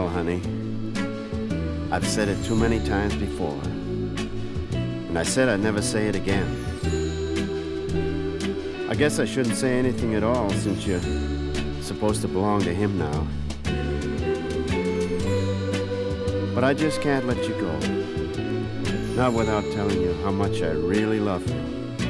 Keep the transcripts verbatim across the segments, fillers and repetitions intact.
Well, honey, I've said it too many times before, and I said I'd never say it again. I guess I shouldn't say anything at all since you're supposed to belong to him now. But I just can't let you go, not without telling you how much I really love you.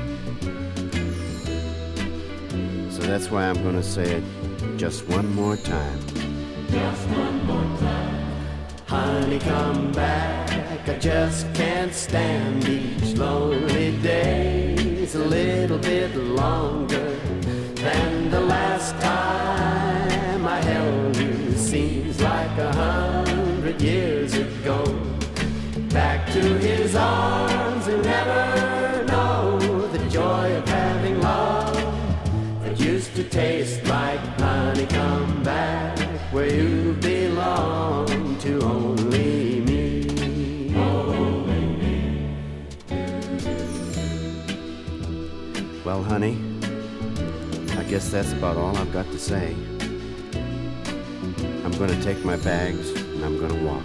So that's why I'm gonna say it just one more time. Just one more time. Honey, come back, I just can't stand each lonely day. It's a little bit longer than the last time I held you. Seems like a hundred years ago. Back to his arms and never know the joy of having love that used to taste like honey. Come back where you belong to only me. Only me. Well, honey, I guess that's about all I've got to say. I'm gonna take my bags and I'm gonna walk.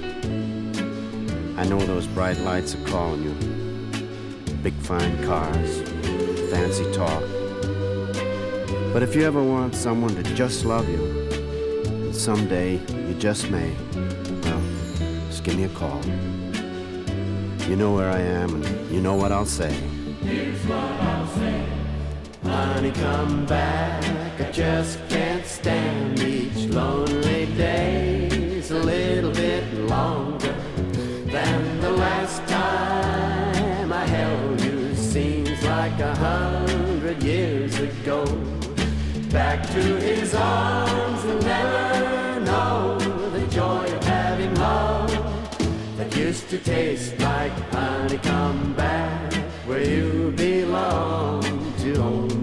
I know those bright lights are calling you. Big fine cars, fancy talk. But if you ever want someone to just love you, and someday you just may, well, just give me a call. You know where I am and you know what I'll say. Here's what I'll say. Honey, come back, I just can't stand each lonely day. It's a little bit longer than the last time I held you. Seems like a hundred years ago. Back to his arms and never know the joy of having love that used to taste like honey. Come back where you belong to only